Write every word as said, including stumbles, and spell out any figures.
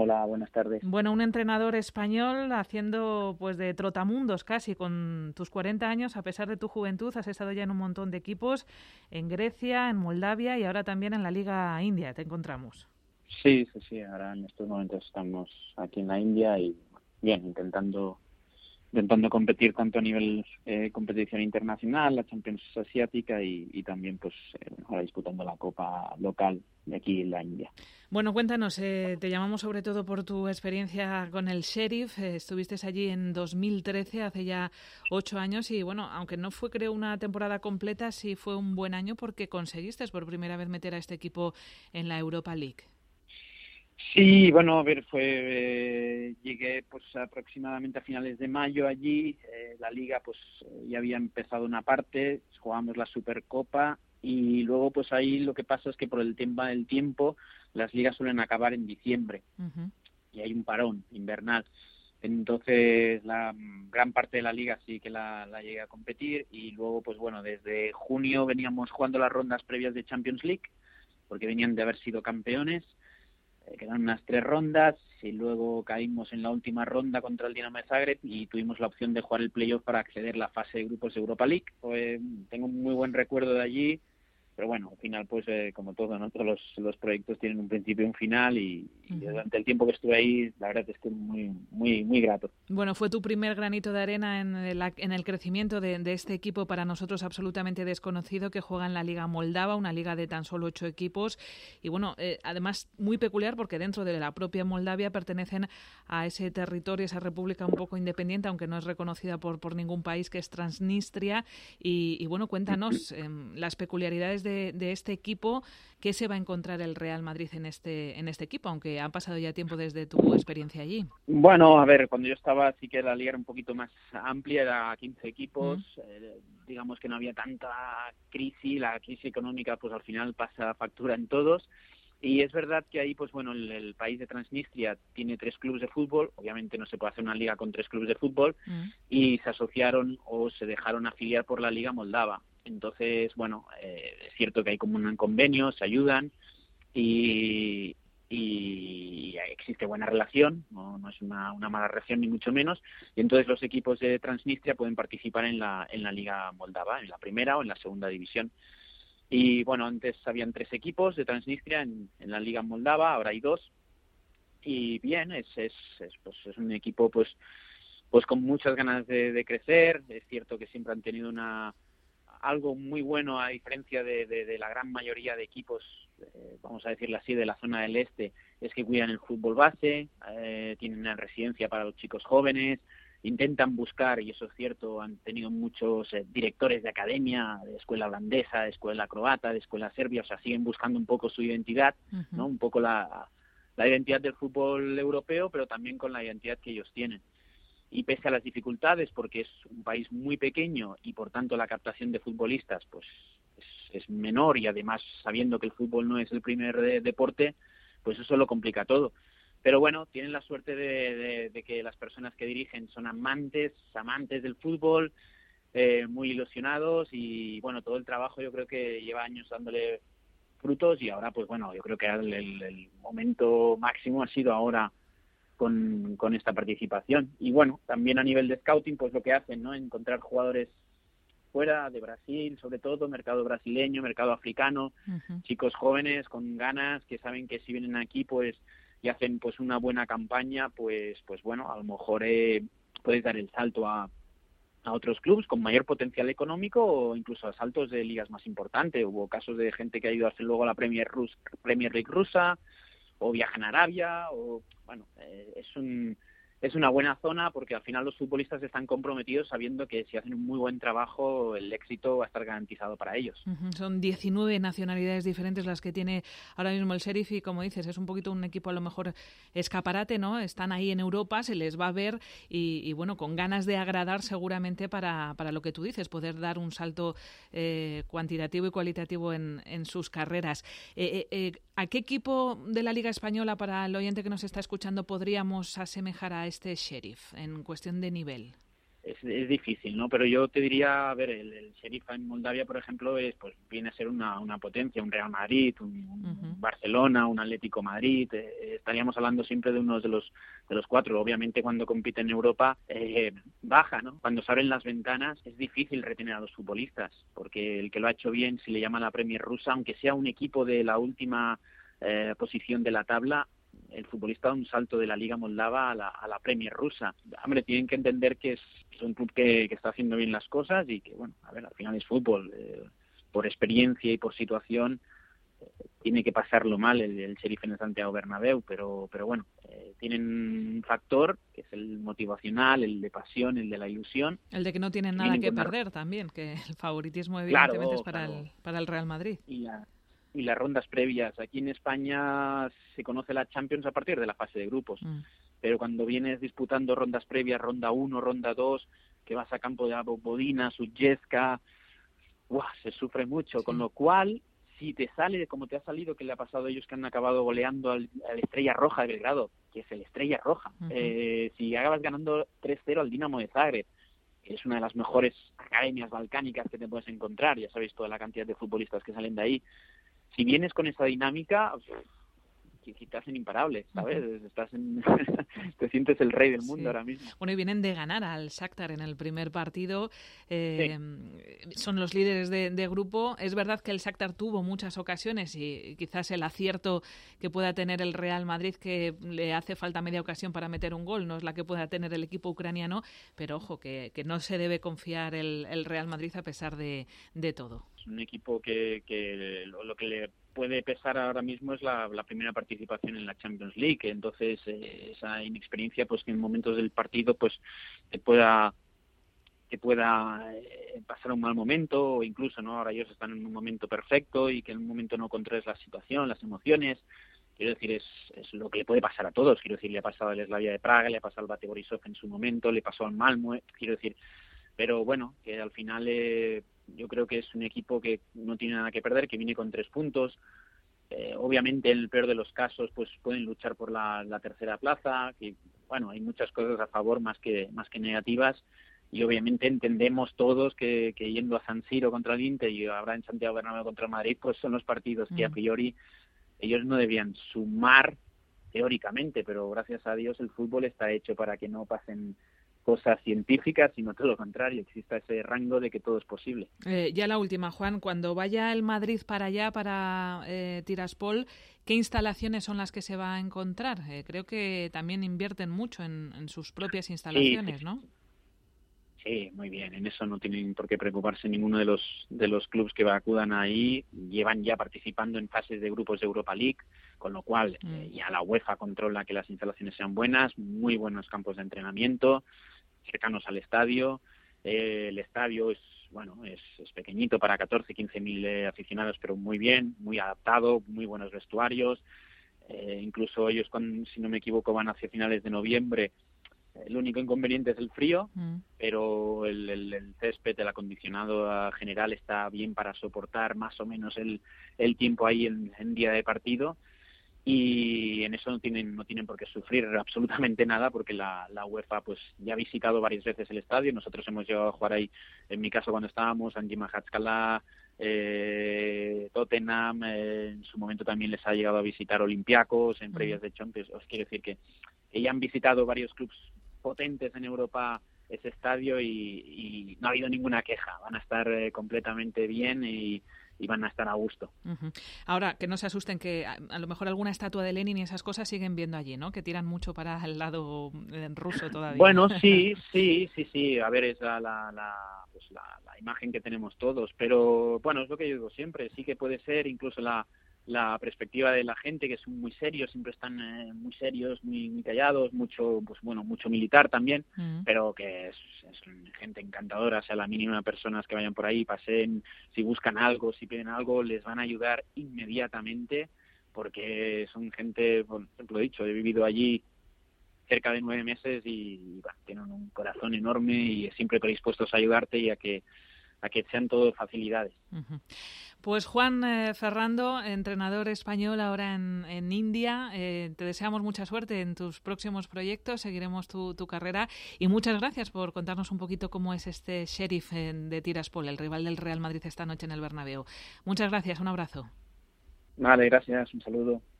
Hola, buenas tardes. Bueno, un entrenador español haciendo pues de trotamundos casi con tus cuarenta años, a pesar de tu juventud, has estado ya en un montón de equipos, en Grecia, en Moldavia y ahora también en la Liga India, te encontramos. Sí, sí, sí, ahora en estos momentos estamos aquí en la India y bien, intentando intentando competir tanto a nivel eh, competición internacional, la Champions asiática y, y también pues eh, ahora disputando la Copa local de aquí en la India. Bueno, cuéntanos, eh, te llamamos sobre todo por tu experiencia con el Sheriff, eh, estuviste allí en dos mil trece, hace ya ocho años y bueno, aunque no fue creo una temporada completa, sí fue un buen año porque conseguiste por primera vez meter a este equipo en la Europa League. Sí, bueno, a ver, fue eh, llegué pues aproximadamente a finales de mayo allí, eh, la liga pues ya había empezado una parte, jugamos la Supercopa y luego pues ahí lo que pasa es que por el tiempo del tiempo las ligas suelen acabar en diciembre uh-huh. y hay un parón invernal. Entonces la gran parte de la liga sí que la, la llegué a competir y luego pues bueno, desde junio veníamos jugando las rondas previas de Champions League porque venían de haber sido campeones. Quedaron unas tres rondas y luego caímos en la última ronda contra el Dinamo de Zagreb y tuvimos la opción de jugar el playoff para acceder a la fase de grupos de Europa League. Pues, tengo un muy buen recuerdo de allí, pero bueno, al final pues eh, como todo, ¿no? Todos los, los proyectos tienen un principio y un final y, y durante el tiempo que estuve ahí la verdad es que muy muy muy grato. Bueno, fue tu primer granito de arena en el, en el crecimiento de, de este equipo para nosotros absolutamente desconocido que juega en la Liga Moldava, una liga de tan solo ocho equipos y bueno, eh, además muy peculiar porque dentro de la propia Moldavia pertenecen a ese territorio, esa república un poco independiente, aunque no es reconocida por, por ningún país, que es Transnistria y, y bueno, cuéntanos eh, las peculiaridades de, de este equipo. ¿Qué se va a encontrar el Real Madrid en este en este equipo, aunque ha pasado ya tiempo desde tu experiencia allí? Bueno, a ver, cuando yo estaba sí que la liga era un poquito más amplia, era quince equipos, mm. eh, digamos que no había tanta crisis, la crisis económica pues al final pasa factura en todos. Y es verdad que ahí, pues bueno, el, el país de Transnistria tiene tres clubes de fútbol, obviamente no se puede hacer una liga con tres clubes de fútbol, mm. y se asociaron o se dejaron afiliar por la Liga Moldava. Entonces, bueno, eh, es cierto que hay como un convenio, se ayudan y, y existe buena relación, no, no es una, una mala relación ni mucho menos, y entonces los equipos de Transnistria pueden participar en la, en la Liga Moldava, en la primera o en la segunda división. Y bueno, antes habían tres equipos de Transnistria en, en la Liga Moldava, ahora hay dos. Y bien, es es, es, pues es un equipo pues pues con muchas ganas de, de crecer. Es cierto que siempre han tenido una algo muy bueno a diferencia de, de, de la gran mayoría de equipos, eh, vamos a decirlo así, de la zona del este, es que cuidan el fútbol base, eh, tienen una residencia para los chicos jóvenes, intentan buscar, y eso es cierto, han tenido muchos eh, directores de academia, de escuela holandesa, de escuela croata, de escuela serbia, o sea, siguen buscando un poco su identidad, uh-huh. ¿no? Un poco la, la identidad del fútbol europeo, pero también con la identidad que ellos tienen. Y pese a las dificultades, porque es un país muy pequeño y por tanto la captación de futbolistas pues es, es menor y además sabiendo que el fútbol no es el primer de, deporte, pues eso lo complica todo. Pero bueno, tienen la suerte de, de, de que las personas que dirigen son amantes, amantes del fútbol, eh, muy ilusionados y bueno, todo el trabajo yo creo que lleva años dándole frutos y ahora pues bueno, yo creo que el, el, el momento máximo ha sido ahora con, con esta participación. Y bueno, también a nivel de scouting pues lo que hacen, ¿no? Encontrar jugadores fuera de Brasil, sobre todo, mercado brasileño, mercado africano, uh-huh. chicos jóvenes con ganas que saben que si vienen aquí pues y hacen pues una buena campaña, pues pues bueno, a lo mejor eh, puedes dar el salto a, a otros clubes con mayor potencial económico o incluso a saltos de ligas más importantes. Hubo casos de gente que ha ido a hacer luego la Premier, Rus, Premier League rusa o viajan a Arabia o bueno, eh, es un es una buena zona porque al final los futbolistas están comprometidos sabiendo que si hacen un muy buen trabajo el éxito va a estar garantizado para ellos. Uh-huh. Son diecinueve nacionalidades diferentes las que tiene ahora mismo el Sheriff y como dices, es un poquito un equipo a lo mejor escaparate, ¿no? Están ahí en Europa, se les va a ver y, y bueno, con ganas de agradar seguramente para, para lo que tú dices, poder dar un salto eh, cuantitativo y cualitativo en, en sus carreras. Eh, eh, ¿A qué equipo de la Liga Española, para el oyente que nos está escuchando, podríamos asemejar a este Sheriff en cuestión de nivel? es, es difícil, ¿no? Pero yo te diría, a ver, el, el Sheriff en Moldavia, por ejemplo, es pues viene a ser una, una potencia, un Real Madrid, un, un uh-huh. Barcelona, un Atlético Madrid. Eh, estaríamos hablando siempre de uno de los de los cuatro. Obviamente, cuando compite en Europa, eh, baja, ¿no? Cuando se abren las ventanas, es difícil retener a los futbolistas, porque el que lo ha hecho bien, si le llaman la Premier rusa, aunque sea un equipo de la última eh, posición de la tabla, el futbolista da un salto de la Liga Moldava a la, a la Premier rusa. Hombre, tienen que entender que es, es un club que, que está haciendo bien las cosas y que, bueno, a ver, al final es fútbol. Eh, por experiencia y por situación, eh, tiene que pasarlo mal el, el Sheriff en el Santiago Bernabéu, pero, pero bueno, eh, tienen un factor que es el motivacional, el de pasión, el de la ilusión. El de que no tienen nada que perder también, que el favoritismo evidentemente claro, es para, claro. el, para el Real Madrid. Y la, y las rondas previas. Aquí en España se conoce la Champions a partir de la fase de grupos, mm. pero cuando vienes disputando rondas previas, ronda uno, ronda dos, que vas a campo de Bodina, Sutjeska, ¡guau!, se sufre mucho, sí. Con lo cual, si te sale como te ha salido, que le ha pasado a ellos que han acabado goleando al, al Estrella Roja de Belgrado, que es el Estrella Roja, uh-huh. eh, si acabas ganando tres cero al Dinamo de Zagreb, que es una de las mejores academias balcánicas que te puedes encontrar, ya sabéis toda la cantidad de futbolistas que salen de ahí. Si vienes con esa dinámica, que te hacen imparable, ¿sabes? Uh-huh. Estás en, te sientes el rey del mundo sí. ahora mismo. Bueno, y vienen de ganar al Shakhtar en el primer partido. Eh, sí. Son los líderes de, de grupo. Es verdad que el Shakhtar tuvo muchas ocasiones y quizás el acierto que pueda tener el Real Madrid, que le hace falta media ocasión para meter un gol, no es la que pueda tener el equipo ucraniano, pero ojo, que, que no se debe confiar el, el Real Madrid a pesar de, de todo. Es un equipo que, que lo, lo que le puede pesar ahora mismo es la, la primera participación en la Champions League, entonces eh, esa inexperiencia, pues que en momentos del partido pues te pueda te pueda eh, pasar un mal momento, o incluso no ahora ellos están en un momento perfecto y que en un momento no controles la situación, las emociones. Quiero decir, es, es lo que le puede pasar a todos. Quiero decir, le ha pasado al Slavia de Praga, le ha pasado al Bate Borisov en su momento, le pasó al Malmö, quiero decir, pero bueno, que al final eh, yo creo que es un equipo que no tiene nada que perder, que viene con tres puntos. Eh, obviamente, en el peor de los casos, pues pueden luchar por la, la tercera plaza. Que bueno, hay muchas cosas a favor más que más que negativas. Y obviamente entendemos todos que, que yendo a San Siro contra el Inter y ahora en Santiago Bernabéu contra el Madrid, pues son los partidos que a priori ellos no debían sumar teóricamente, pero gracias a Dios el fútbol está hecho para que no pasen cosas científicas, sino todo lo contrario, exista ese rango de que todo es posible. Eh, ya la última, Juan, cuando vaya el Madrid para allá, para eh, Tiraspol, ¿qué instalaciones son las que se va a encontrar? Eh, creo que también invierten mucho en, en sus propias instalaciones, sí, sí. ¿no? Sí, muy bien, en eso no tienen por qué preocuparse ninguno de los de los clubes que acudan ahí, llevan ya participando en fases de grupos de Europa League, con lo cual mm. eh, ya la UEFA controla que las instalaciones sean buenas, muy buenos campos de entrenamiento, cercanos al estadio. Eh, el estadio es bueno es, es pequeñito para catorce, quince mil eh, aficionados, pero muy bien, muy adaptado, muy buenos vestuarios. Eh, incluso ellos, con, si no me equivoco, van hacia finales de noviembre. El único inconveniente es el frío, mm. pero el, el, el césped, el acondicionado general está bien para soportar más o menos el, el tiempo ahí en, en día de partido. Y en eso no tienen no tienen por qué sufrir absolutamente nada, porque la, la UEFA pues ya ha visitado varias veces el estadio. Nosotros hemos llegado a jugar ahí, en mi caso cuando estábamos, Anji Mahatskala, eh, Tottenham, eh, en su momento también les ha llegado a visitar Olympiacos en previas de Champions. Os quiero decir que, que ya han visitado varios clubes potentes en Europa ese estadio y, y no ha habido ninguna queja. Van a estar eh, completamente bien y y van a estar a gusto. Uh-huh. Ahora, que no se asusten, que a, a lo mejor alguna estatua de Lenin y esas cosas siguen viendo allí, ¿no? Que tiran mucho para el lado eh, ruso todavía. Bueno, sí, sí, sí, sí. A ver, es la, la, la, pues la, la imagen que tenemos todos. Pero, bueno, es lo que yo digo siempre. Sí que puede ser incluso la, la perspectiva de la gente, que son muy serios, siempre están eh, muy serios, muy, muy callados, mucho, pues bueno, mucho militar también, uh-huh. pero que es, es gente encantadora. O sea, la mínima personas que vayan por ahí, pasen, si buscan algo, si piden algo, les van a ayudar inmediatamente, porque son gente, por ejemplo, he dicho, he vivido allí cerca de nueve meses y, y bueno, tienen un corazón enorme y siempre predispuestos a ayudarte y a que a que sean todo facilidades. Uh-huh. Pues Juan eh, Ferrando, entrenador español ahora en, en India, eh, te deseamos mucha suerte en tus próximos proyectos, seguiremos tu, tu carrera y muchas gracias por contarnos un poquito cómo es este Sheriff en, de Tiraspol, el rival del Real Madrid esta noche en el Bernabéu. Muchas gracias, un abrazo. Vale, gracias, un saludo.